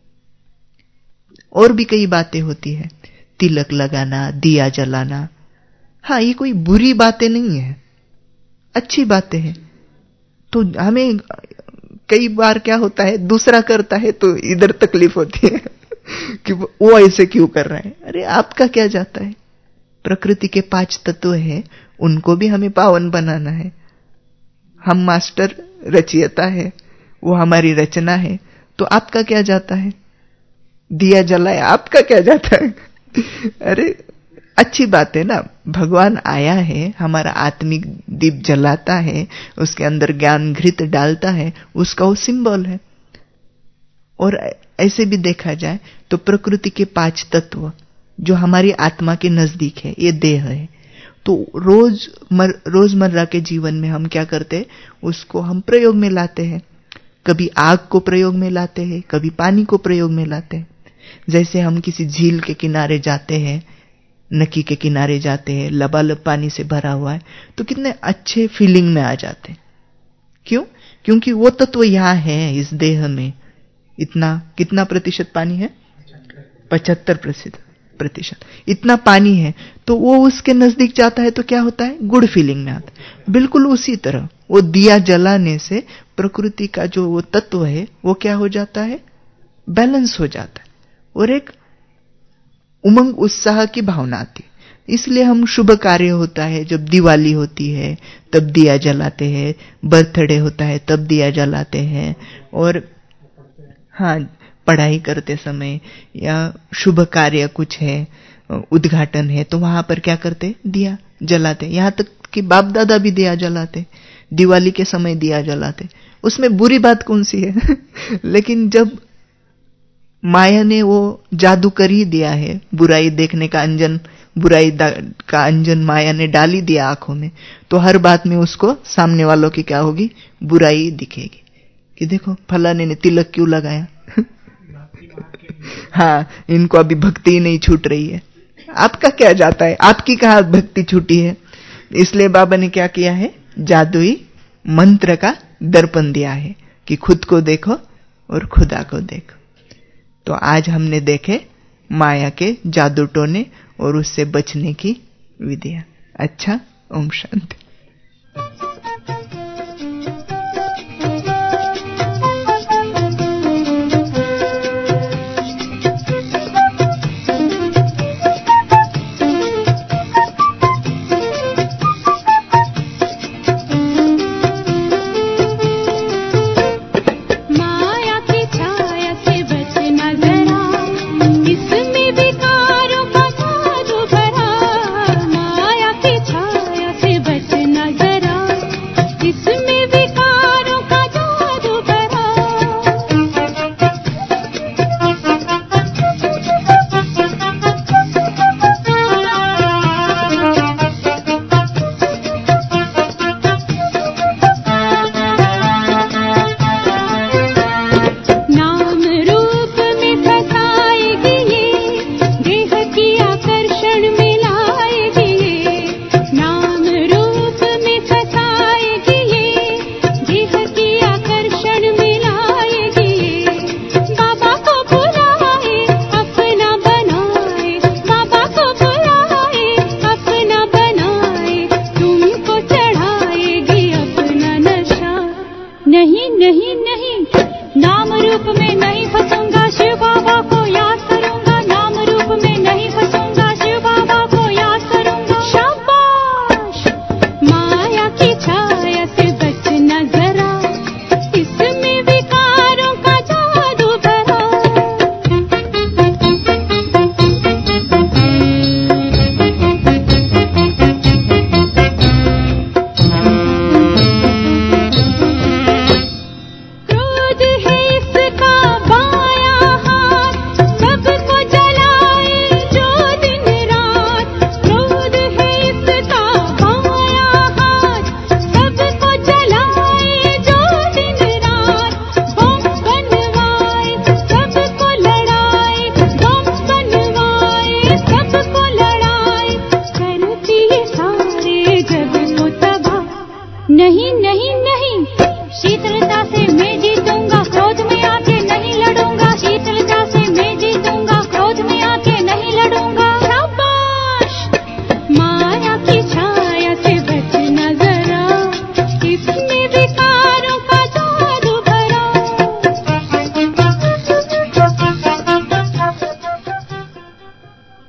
और भी कई बातें होती है, तिलक लगाना, दिया जलाना। हाँ, ये कोई बुरी बातें नहीं है, अच्छी बातें हैं। तो हमें कई बार क्या होता है, दूसरा करता है तो इधर तकलीफ होती है कि वो ऐसे क्यों कर रहा है। अरे आपका क्या जाता है? प्रकृति के 5 तत्व हैं, उनको भी हमें पावन बनाना है। हम मास्टर रचयिता है, वो हमारी रचना है, तो आपका क्या जाता है? दिया जलाए, आपका क्या जाता है? अरे अच्छी बात है ना, भगवान आया है, हमारा आत्मिक दीप जलाता है, उसके अंदर ज्ञान घृत डालता है, उसका वो सिंबल है। और ऐसे भी देखा जाए तो प्रकृति के 5 तत्व जो हमारी आत्मा के नजदीक है, ये देह है। तो रोजमर्रा के जीवन में हम क्या करते हैं, उसको हम प्रयोग में लाते हैं। कभी आग को प्रयोग में लाते हैं, कभी पानी को प्रयोग में लाते हैं। जैसे हम किसी झील के किनारे जाते हैं, नदी के किनारे जाते हैं, लबालब पानी से भरा हुआ है, तो कितने अच्छे फीलिंग में आ जाते हैं। क्यों? क्योंकि वो तत्व यहां है इस देह में। कितना प्रतिशत पानी है? 75% इतना पानी है। तो वो उसके नजदीक जाता है तो क्या होता है? गुड फीलिंग में आता है। बिल्कुल उसी तरह वो दिया जलाने से प्रकृति का जो वो तत्व है वो क्या हो जाता है? बैलेंस हो जाता है और एक उमंग उत्साह की भावना आती है। इसलिए हम शुभ कार्य होता है, जब दिवाली होती है तब दिया जलाते हैं, बर्थडे होता है तब दिया जलाते हैं, और हाँ, पढ़ाई करते समय या शुभ कार्य कुछ है, उद्घाटन है, तो वहां पर क्या करते? दिया जलाते। यहां तक कि बाप दादा भी दिया जलाते, दिवाली के समय दिया जलाते। उसमें बुरी बात कौन सी है? लेकिन जब माया ने वो जादू कर ही दिया है, बुराई देखने का अंजन, बुराई का अंजन माया ने डाल ही दिया आंखों में, तो हर बात में उसको सामने वालों की क्या होगी? बुराई दिखेगी कि देखो फलाने ने तिलक क्यों लगाया। हाँ, इनको अभी भक्ति ही नहीं छूट रही है। आपका क्या जाता है? आपकी कहाँ भक्ति छूटी है? इसलिए बाबा ने क्या किया है? जादुई मंत्र का दर्पण दिया है कि खुद को देखो और खुदा को देखो। तो आज हमने देखे माया के जादू टोने और उससे बचने की विधियां। अच्छा, ओम शांति। नहीं